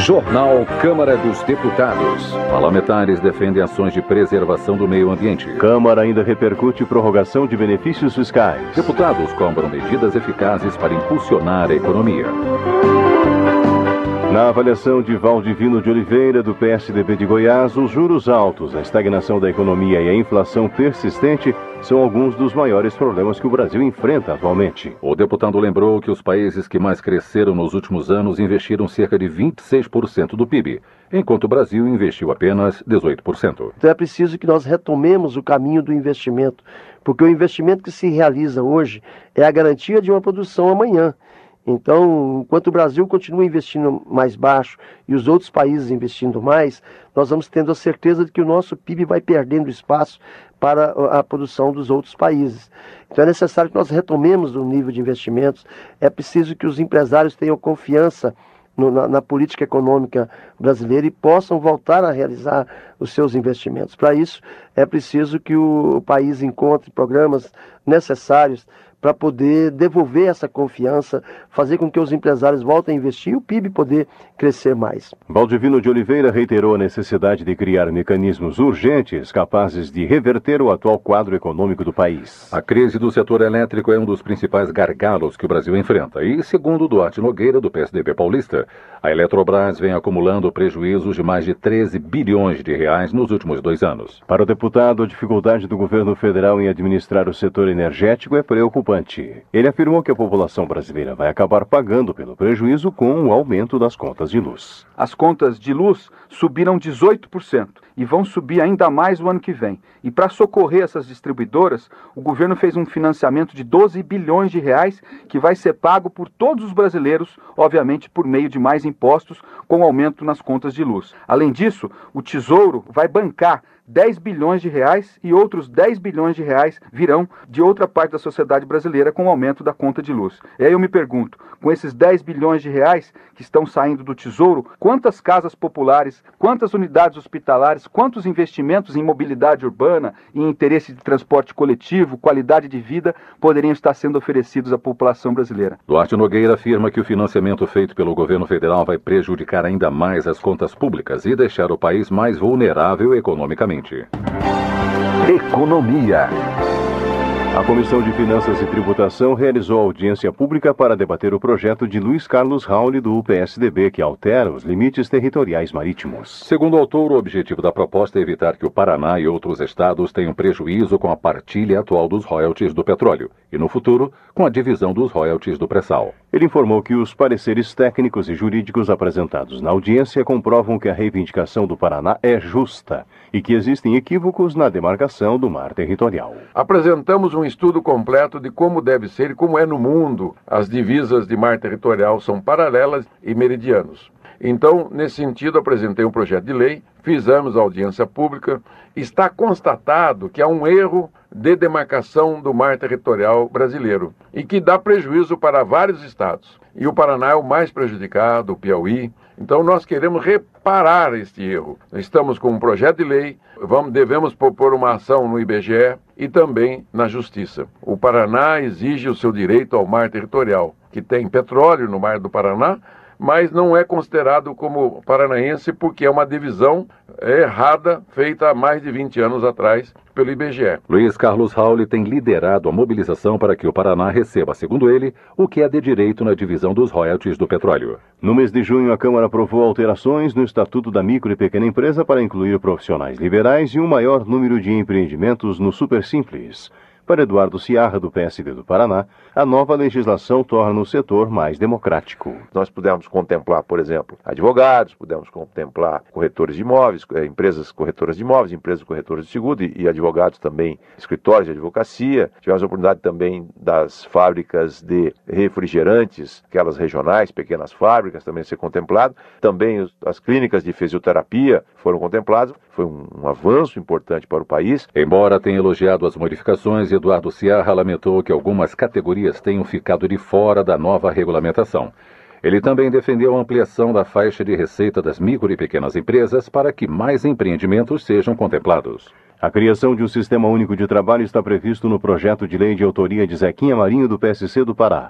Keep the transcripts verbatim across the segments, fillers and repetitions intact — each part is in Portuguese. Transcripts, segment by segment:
Jornal Câmara dos Deputados. Parlamentares defendem ações de preservação do meio ambiente. Câmara ainda repercute prorrogação de benefícios fiscais. Deputados cobram medidas eficazes para impulsionar a economia. Na avaliação de Valdivino de Oliveira, do P S D B de Goiás, os juros altos, a estagnação da economia e a inflação persistente são alguns dos maiores problemas que o Brasil enfrenta atualmente. O deputado lembrou que os países que mais cresceram nos últimos anos investiram cerca de vinte e seis por cento do P I B, enquanto o Brasil investiu apenas dezoito por cento. Então é preciso que nós retomemos o caminho do investimento, porque o investimento que se realiza hoje é a garantia de uma produção amanhã. Então, enquanto o Brasil continua investindo mais baixo e os outros países investindo mais, nós vamos tendo a certeza de que o nosso P I B vai perdendo espaço para a produção dos outros países. Então é necessário que nós retomemos o nível de investimentos, é preciso que os empresários tenham confiança no, na, na política econômica brasileira e possam voltar a realizar os seus investimentos. Para isso, é preciso que o, o país encontre programas necessários para poder devolver essa confiança, fazer com que os empresários voltem a investir e o P I B poder crescer mais. Valdivino de Oliveira reiterou a necessidade de criar mecanismos urgentes capazes de reverter o atual quadro econômico do país. A crise do setor elétrico é um dos principais gargalos que o Brasil enfrenta e, segundo Duarte Nogueira, do P S D B paulista, a Eletrobras vem acumulando prejuízos de mais de treze bilhões de reais nos últimos dois anos. Para o deputado, a dificuldade do governo federal em administrar o setor energético é preocupante. Ele afirmou que a população brasileira vai acabar pagando pelo prejuízo com o aumento das contas de luz. As contas de luz subiram dezoito por cento e vão subir ainda mais o ano que vem. E para socorrer essas distribuidoras, o governo fez um financiamento de doze bilhões de reais que vai ser pago por todos os brasileiros, obviamente por meio de mais impostos, com aumento nas contas de luz. Além disso, o Tesouro vai bancar dez bilhões de reais e outros dez bilhões de reais virão de outra parte da sociedade brasileira com o aumento da conta de luz. E aí eu me pergunto, com esses dez bilhões de reais que estão saindo do Tesouro, quantas casas populares, quantas unidades hospitalares, quantos investimentos em mobilidade urbana, em interesse de transporte coletivo, qualidade de vida, poderiam estar sendo oferecidos à população brasileira? Duarte Nogueira afirma que o financiamento feito pelo governo federal vai prejudicar ainda mais as contas públicas e deixar o país mais vulnerável economicamente. Economia. A Comissão de Finanças e Tributação realizou audiência pública para debater o projeto de Luiz Carlos Rauli, do P S D B, que altera os limites territoriais marítimos. Segundo o autor, o objetivo da proposta é evitar que o Paraná e outros estados tenham prejuízo com a partilha atual dos royalties do petróleo e, no futuro, com a divisão dos royalties do pré-sal. Ele informou que os pareceres técnicos e jurídicos apresentados na audiência comprovam que a reivindicação do Paraná é justa e que existem equívocos na demarcação do mar territorial. Apresentamos um estudo completo de como deve ser e como é no mundo. As divisas de mar territorial são paralelas e meridianos. Então, nesse sentido, apresentei um projeto de lei, fizemos a audiência pública, está constatado que há um erro de demarcação do mar territorial brasileiro e que dá prejuízo para vários estados. E o Paraná é o mais prejudicado, o Piauí. Então nós queremos reparar este erro. Estamos com um projeto de lei, vamos, devemos propor uma ação no I B G E e também na Justiça. O Paraná exige o seu direito ao mar territorial, que tem petróleo no mar do Paraná, mas não é considerado como paranaense porque é uma divisão errada feita há mais de vinte anos atrás pelo I B G E. Luiz Carlos Rauli tem liderado a mobilização para que o Paraná receba, segundo ele, o que é de direito na divisão dos royalties do petróleo. No mês de junho, a Câmara aprovou alterações no Estatuto da Micro e Pequena Empresa para incluir profissionais liberais e um maior número de empreendimentos no Super Simples. Para Eduardo Ciarra, do P S D do Paraná, a nova legislação torna o setor mais democrático. Nós pudemos contemplar, por exemplo, advogados, pudemos contemplar corretores de imóveis, empresas corretoras de imóveis, empresas corretoras de seguro e, e advogados também, escritórios de advocacia. Tivemos a oportunidade também das fábricas de refrigerantes, aquelas regionais, pequenas fábricas, também ser contemplado. Também os, as clínicas de fisioterapia foram contempladas. Foi um, um avanço importante para o país. Embora tenha elogiado as modificações, Eduardo Ciarra lamentou que algumas categorias tenham ficado de fora da nova regulamentação. Ele também defendeu a ampliação da faixa de receita das micro e pequenas empresas para que mais empreendimentos sejam contemplados. A criação de um sistema único de trabalho está previsto no projeto de lei de autoria de Zequinha Marinho, do P S C do Pará.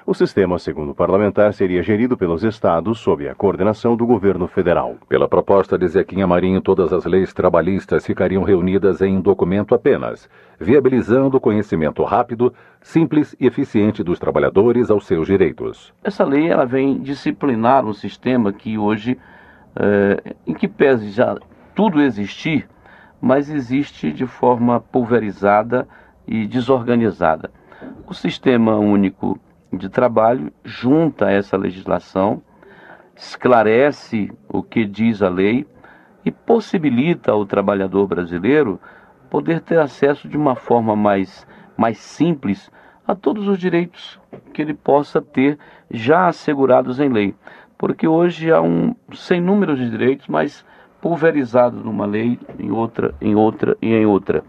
O sistema, segundo o parlamentar, seria gerido pelos estados sob a coordenação do governo federal. Pela proposta de Zequinha Marinho, todas as leis trabalhistas ficariam reunidas em um documento apenas, viabilizando o conhecimento rápido, simples e eficiente dos trabalhadores aos seus direitos. Essa lei ela vem disciplinar um sistema que hoje, é, em que pese já tudo existir, mas existe de forma pulverizada e desorganizada. O Sistema Único de Trabalho junta essa legislação, esclarece o que diz a lei e possibilita ao trabalhador brasileiro poder ter acesso de uma forma mais, mais simples a todos os direitos que ele possa ter já assegurados em lei. Porque hoje há um sem número de direitos, mas pulverizado numa lei, em outra, em outra e em outra.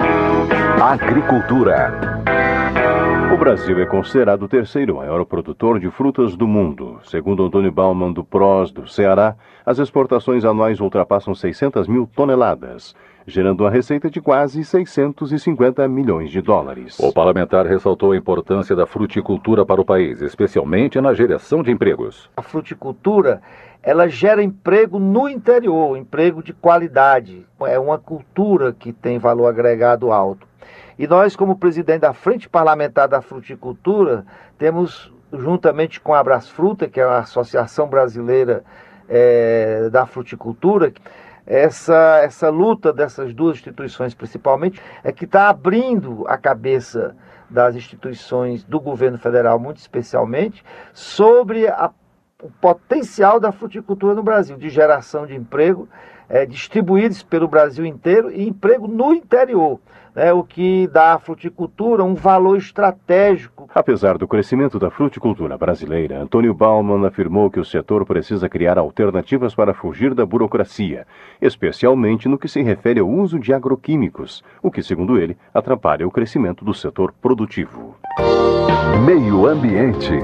Agricultura. O Brasil é considerado o terceiro maior produtor de frutas do mundo. Segundo Antônio Baumann, do Prós, do Ceará, as exportações anuais ultrapassam seiscentas mil toneladas, gerando uma receita de quase seiscentos e cinquenta milhões de dólares. O parlamentar ressaltou a importância da fruticultura para o país, especialmente na geração de empregos. A fruticultura, ela gera emprego no interior, emprego de qualidade. É uma cultura que tem valor agregado alto. E nós, como presidente da Frente Parlamentar da Fruticultura, temos, juntamente com a Abrasfruta, que é a Associação Brasileira é, da Fruticultura, essa, essa luta dessas duas instituições, principalmente, é que está abrindo a cabeça das instituições do governo federal, muito especialmente, sobre a, o potencial da fruticultura no Brasil, de geração de emprego, é, distribuídos pelo Brasil inteiro, e emprego no interior. É o que dá à fruticultura um valor estratégico. Apesar do crescimento da fruticultura brasileira, Antônio Baumann afirmou que o setor precisa criar alternativas para fugir da burocracia, especialmente no que se refere ao uso de agroquímicos, o que, segundo ele, atrapalha o crescimento do setor produtivo. Meio Ambiente.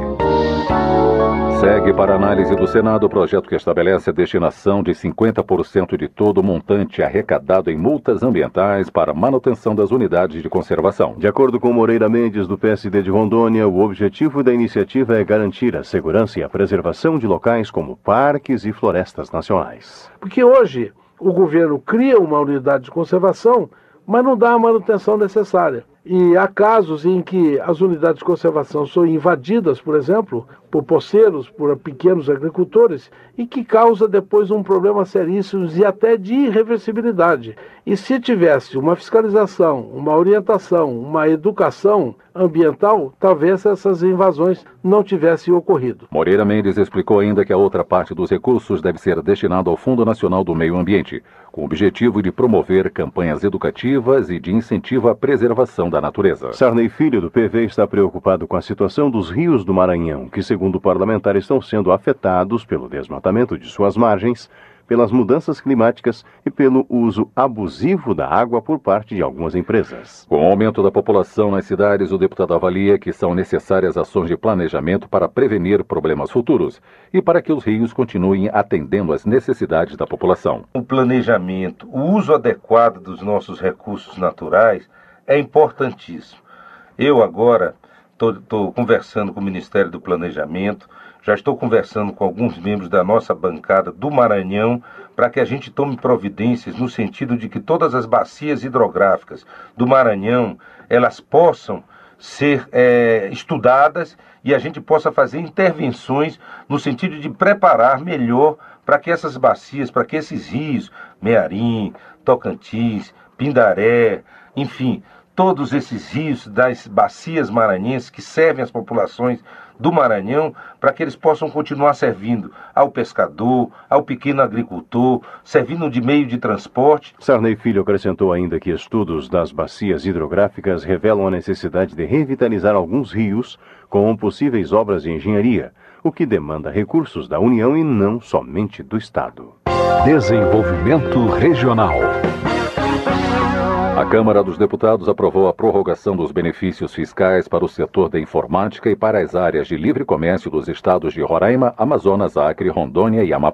Segue para análise do Senado o projeto que estabelece a destinação de cinquenta por cento de todo o montante arrecadado em multas ambientais para manutenção das unidades de conservação. De acordo com Moreira Mendes, do P S D de Rondônia, o objetivo da iniciativa é garantir a segurança e a preservação de locais como parques e florestas nacionais. Porque hoje o governo cria uma unidade de conservação, mas não dá a manutenção necessária. E há casos em que as unidades de conservação são invadidas, por exemplo, por poceiros, por pequenos agricultores, e que causa depois um problema seríssimo e até de irreversibilidade. E se tivesse uma fiscalização, uma orientação, uma educação ambiental, talvez essas invasões não tivessem ocorrido. Moreira Mendes explicou ainda que a outra parte dos recursos deve ser destinada ao Fundo Nacional do Meio Ambiente, com o objetivo de promover campanhas educativas e de incentivo à preservação da natureza. Sarney Filho, do P V, está preocupado com a situação dos rios do Maranhão, que, segundo o parlamentar, estão sendo afetados pelo desmatamento de suas margens, pelas mudanças climáticas e pelo uso abusivo da água por parte de algumas empresas. Com o aumento da população nas cidades, o deputado avalia que são necessárias ações de planejamento para prevenir problemas futuros e para que os rios continuem atendendo às necessidades da população. O planejamento, o uso adequado dos nossos recursos naturais é importantíssimo. Eu agora estou conversando com o Ministério do Planejamento, já estou conversando com alguns membros da nossa bancada do Maranhão para que a gente tome providências no sentido de que todas as bacias hidrográficas do Maranhão, elas possam ser é, estudadas e a gente possa fazer intervenções no sentido de preparar melhor para que essas bacias, para que esses rios, Mearim, Tocantins, Pindaré, enfim, todos esses rios das bacias maranhenses que servem às populações do Maranhão, para que eles possam continuar servindo ao pescador, ao pequeno agricultor, servindo de meio de transporte. Sarney Filho acrescentou ainda que estudos das bacias hidrográficas revelam a necessidade de revitalizar alguns rios com possíveis obras de engenharia, o que demanda recursos da União e não somente do Estado. Desenvolvimento Regional. A Câmara dos Deputados aprovou a prorrogação dos benefícios fiscais para o setor da informática e para as áreas de livre comércio dos estados de Roraima, Amazonas, Acre, Rondônia e Amapá.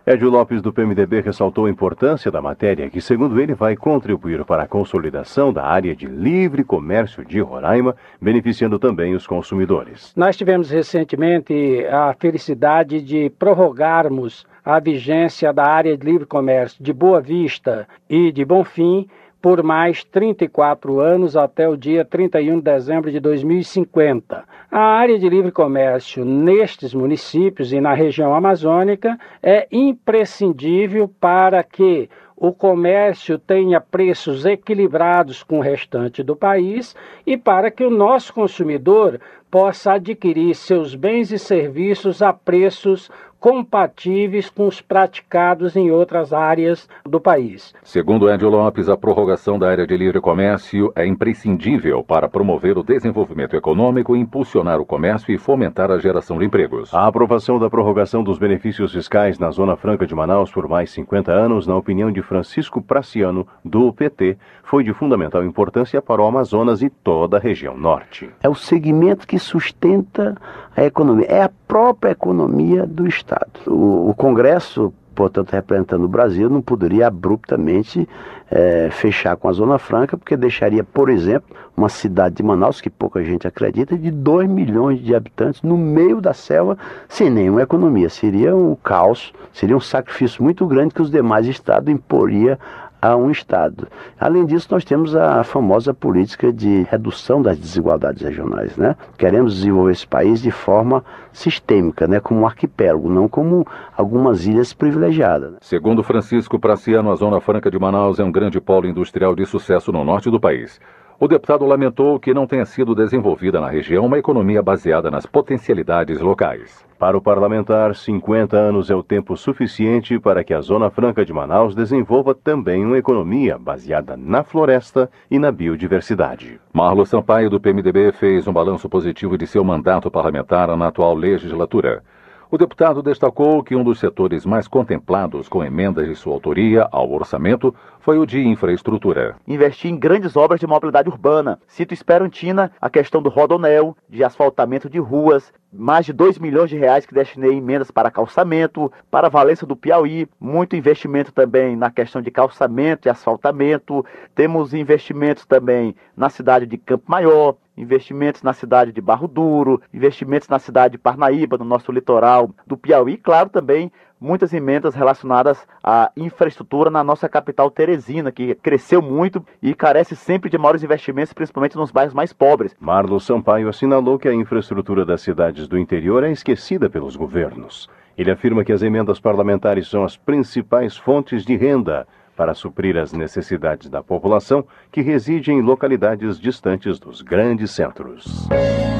Edio Lopes, do P M D B, ressaltou a importância da matéria que, segundo ele, vai contribuir para a consolidação da área de livre comércio de Roraima, beneficiando também os consumidores. Nós tivemos recentemente a felicidade de prorrogarmos a vigência da área de livre comércio de Boa Vista e de Bonfim por mais trinta e quatro anos, até o dia trinta e um de dezembro de dois mil e cinquenta. A área de livre comércio nestes municípios e na região amazônica é imprescindível para que o comércio tenha preços equilibrados com o restante do país e para que o nosso consumidor possa adquirir seus bens e serviços a preços compatíveis com os praticados em outras áreas do país. Segundo Edio Lopes, a prorrogação da área de livre comércio é imprescindível para promover o desenvolvimento econômico, impulsionar o comércio e fomentar a geração de empregos. A aprovação da prorrogação dos benefícios fiscais na Zona Franca de Manaus por mais cinquenta anos, na opinião de Francisco Praciano, do P T, foi de fundamental importância para o Amazonas e toda a região norte. É o segmento que sustenta a economia, é a própria economia do Estado. O, o Congresso, portanto, representando o Brasil, não poderia abruptamente é, fechar com a Zona Franca, porque deixaria, por exemplo, uma cidade de Manaus, que pouca gente acredita, de dois milhões de habitantes no meio da selva, sem nenhuma economia. Seria um caos, seria um sacrifício muito grande que os demais estados imporiam a um Estado. Além disso, nós temos a famosa política de redução das desigualdades regionais, né? Queremos desenvolver esse país de forma sistêmica, né? Como um arquipélago, não como algumas ilhas privilegiadas. Né? Segundo Francisco Praciano, a Zona Franca de Manaus é um grande polo industrial de sucesso no norte do país. O deputado lamentou que não tenha sido desenvolvida na região uma economia baseada nas potencialidades locais. Para o parlamentar, cinquenta anos é o tempo suficiente para que a Zona Franca de Manaus desenvolva também uma economia baseada na floresta e na biodiversidade. Marlo Sampaio, do P M D B, fez um balanço positivo de seu mandato parlamentar na atual legislatura. O deputado destacou que um dos setores mais contemplados com emendas de sua autoria ao orçamento foi o de infraestrutura. Investir em grandes obras de mobilidade urbana. Cito Esperantina, a questão do Rodoanel, de asfaltamento de ruas, mais de dois milhões de reais que destinei em emendas para calçamento, para Valença do Piauí, muito investimento também na questão de calçamento e asfaltamento. Temos investimentos também na cidade de Campo Maior, investimentos na cidade de Barro Duro, investimentos na cidade de Parnaíba, no nosso litoral do Piauí, e claro também muitas emendas relacionadas à infraestrutura na nossa capital Teresina, que cresceu muito e carece sempre de maiores investimentos, principalmente nos bairros mais pobres. Marlo Sampaio assinalou que a infraestrutura das cidades do interior é esquecida pelos governos. Ele afirma que as emendas parlamentares são as principais fontes de renda para suprir as necessidades da população que reside em localidades distantes dos grandes centros.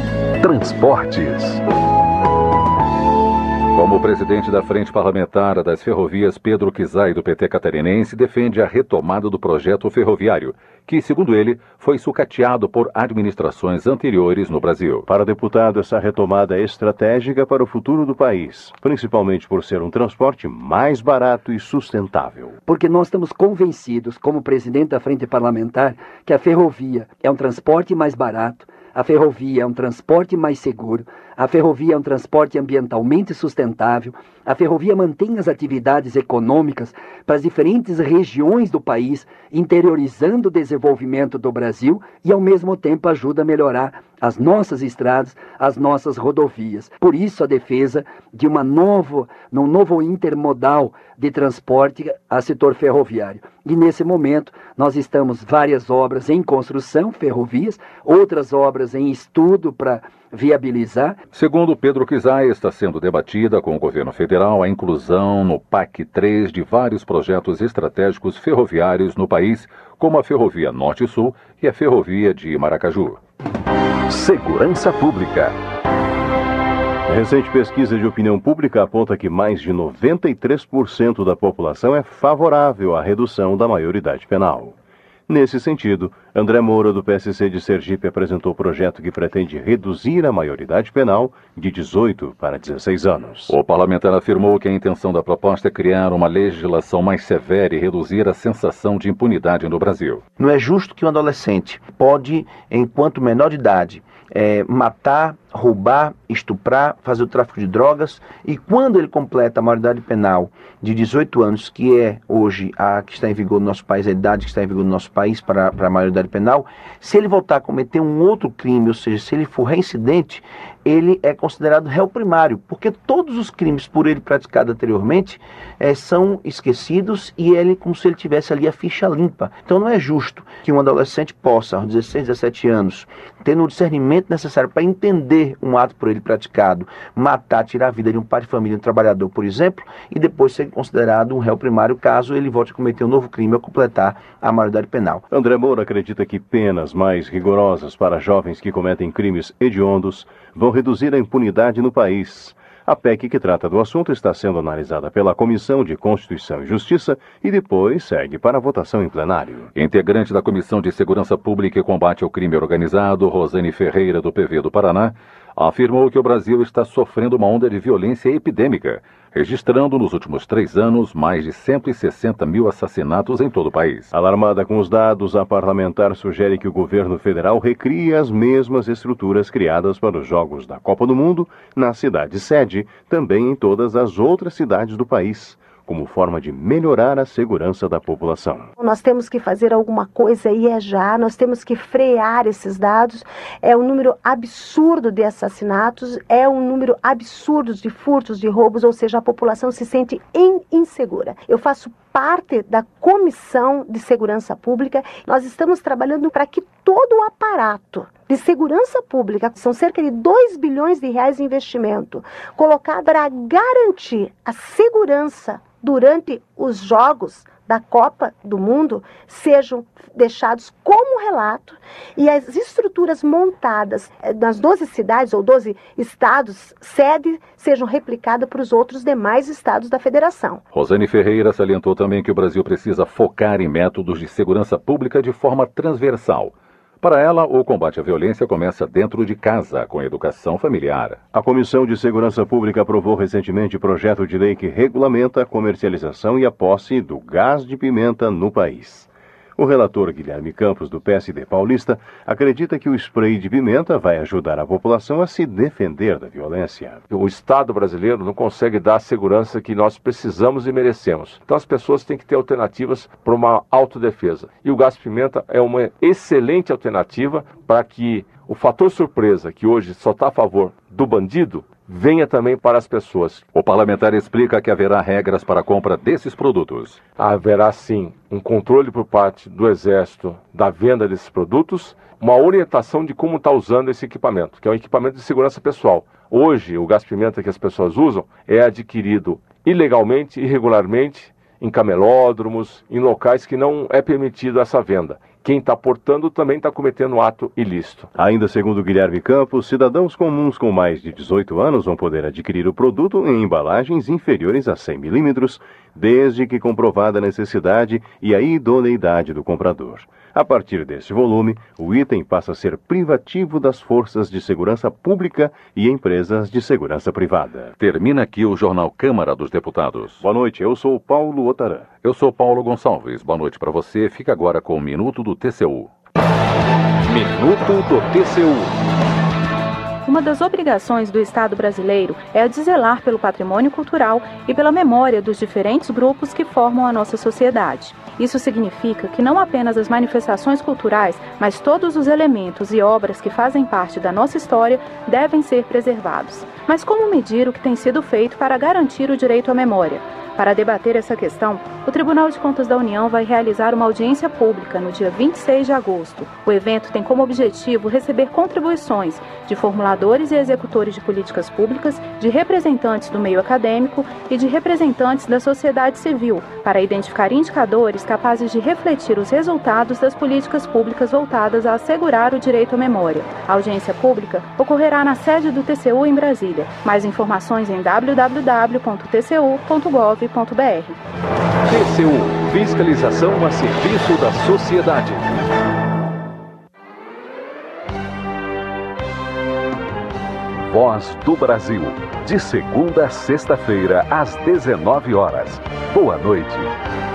Transportes. Como presidente da Frente Parlamentar das Ferrovias, Pedro Kizai, do P T catarinense, defende a retomada do projeto ferroviário, que, segundo ele, foi sucateado por administrações anteriores no Brasil. Para o deputado, essa retomada é estratégica para o futuro do país, principalmente por ser um transporte mais barato e sustentável. Porque nós estamos convencidos, como presidente da Frente Parlamentar, que a ferrovia é um transporte mais barato, a ferrovia é um transporte mais seguro, a ferrovia é um transporte ambientalmente sustentável, a ferrovia mantém as atividades econômicas para as diferentes regiões do país, interiorizando o desenvolvimento do Brasil e, ao mesmo tempo, ajuda a melhorar as nossas estradas, as nossas rodovias. Por isso, a defesa de uma novo, um novo intermodal de transporte a setor ferroviário. E, nesse momento, nós estamos várias obras em construção, ferrovias, outras obras em estudo para viabilizar. Segundo Pedro Kizai, está sendo debatida com o governo federal a inclusão no P A C três de vários projetos estratégicos ferroviários no país, como a Ferrovia Norte-Sul e a Ferrovia de Maracaju. Segurança Pública. A recente pesquisa de opinião pública aponta que mais de noventa e três por cento da população é favorável à redução da maioridade penal. Nesse sentido, André Moura, do P S C de Sergipe, apresentou o projeto que pretende reduzir a maioridade penal de dezoito para dezesseis anos. O parlamentar afirmou que a intenção da proposta é criar uma legislação mais severa e reduzir a sensação de impunidade no Brasil. Não é justo que um adolescente pode, enquanto menor de idade, é, matar, roubar, estuprar, fazer o tráfico de drogas, e quando ele completa a maioridade penal de dezoito anos, que é hoje a que está em vigor no nosso país, a idade que está em vigor no nosso país para, para a maioridade penal, se ele voltar a cometer um outro crime, ou seja, se ele for reincidente, ele é considerado réu primário, porque todos os crimes por ele praticados anteriormente é, são esquecidos e ele como se ele tivesse ali a ficha limpa. Então não é justo que um adolescente possa, aos dezesseis, dezessete anos, tendo o discernimento necessário para entender um ato por ele praticado, matar, tirar a vida de um pai de família, um trabalhador, por exemplo, e depois ser considerado um réu primário caso ele volte a cometer um novo crime ao completar a maioridade penal. André Moura acredita que penas mais rigorosas para jovens que cometem crimes hediondos vão reduzir a impunidade no país. A P E C que trata do assunto está sendo analisada pela Comissão de Constituição e Justiça e depois segue para a votação em plenário. Integrante da Comissão de Segurança Pública e Combate ao Crime Organizado, Rosane Ferreira, do P V do Paraná, afirmou que o Brasil está sofrendo uma onda de violência epidêmica, registrando nos últimos três anos mais de cento e sessenta mil assassinatos em todo o país. Alarmada com os dados, a parlamentar sugere que o governo federal recrie as mesmas estruturas criadas para os Jogos da Copa do Mundo na cidade sede, também em todas as outras cidades do país, como forma de melhorar a segurança da população. Nós temos que fazer alguma coisa e é já, nós temos que frear esses dados. É um número absurdo de assassinatos, é um número absurdo de furtos, de roubos, ou seja, a população se sente insegura. Eu faço parte da Comissão de Segurança Pública. Nós estamos trabalhando para que todo o aparato de segurança pública, são cerca de dois bilhões de reais de investimento, colocado para garantir a segurança durante os Jogos da Copa do Mundo, sejam deixados como relato e as estruturas montadas nas doze cidades ou doze estados sede sejam replicadas para os outros demais estados da federação. Rosane Ferreira salientou também que o Brasil precisa focar em métodos de segurança pública de forma transversal. Para ela, o combate à violência começa dentro de casa, com educação familiar. A Comissão de Segurança Pública aprovou recentemente projeto de lei que regulamenta a comercialização e a posse do gás de pimenta no país. O relator Guilherme Campos, do P S D paulista, acredita que o spray de pimenta vai ajudar a população a se defender da violência. O Estado brasileiro não consegue dar a segurança que nós precisamos e merecemos. Então as pessoas têm que ter alternativas para uma autodefesa. E o gás de pimenta é uma excelente alternativa para que o fator surpresa, que hoje só está a favor do bandido, venha também para as pessoas. O parlamentar explica que haverá regras para a compra desses produtos. Haverá sim um controle por parte do Exército da venda desses produtos, uma orientação de como está usando esse equipamento, que é um equipamento de segurança pessoal. Hoje, o gás-pimenta que as pessoas usam é adquirido ilegalmente, irregularmente, em camelódromos, em locais que não é permitido essa venda. Quem está portando também está cometendo um ato ilícito. Ainda segundo Guilherme Campos, cidadãos comuns com mais de dezoito anos vão poder adquirir o produto em embalagens inferiores a cem milímetros, desde que comprovada a necessidade e a idoneidade do comprador. A partir desse volume, o item passa a ser privativo das forças de segurança pública e empresas de segurança privada. Termina aqui o Jornal Câmara dos Deputados. Boa noite, eu sou Paulo Otarã. Eu sou Paulo Gonçalves. Boa noite para você. Fica agora com o Minuto do T C U. Minuto do T C U. Uma das obrigações do Estado brasileiro é a de zelar pelo patrimônio cultural e pela memória dos diferentes grupos que formam a nossa sociedade. Isso significa que não apenas as manifestações culturais, mas todos os elementos e obras que fazem parte da nossa história devem ser preservados. Mas como medir o que tem sido feito para garantir o direito à memória? Para debater essa questão, o Tribunal de Contas da União vai realizar uma audiência pública no dia vinte e seis de agosto. O evento tem como objetivo receber contribuições de formuladores e executores de políticas públicas, de representantes do meio acadêmico e de representantes da sociedade civil, para identificar indicadores capazes de refletir os resultados das políticas públicas voltadas a assegurar o direito à memória. A audiência pública ocorrerá na sede do T C U em Brasília. Mais informações em w w w ponto t c u ponto gov ponto b r. T C U, fiscalização a serviço da sociedade. Voz do Brasil, de segunda a sexta-feira, às dezenove horas. Boa noite.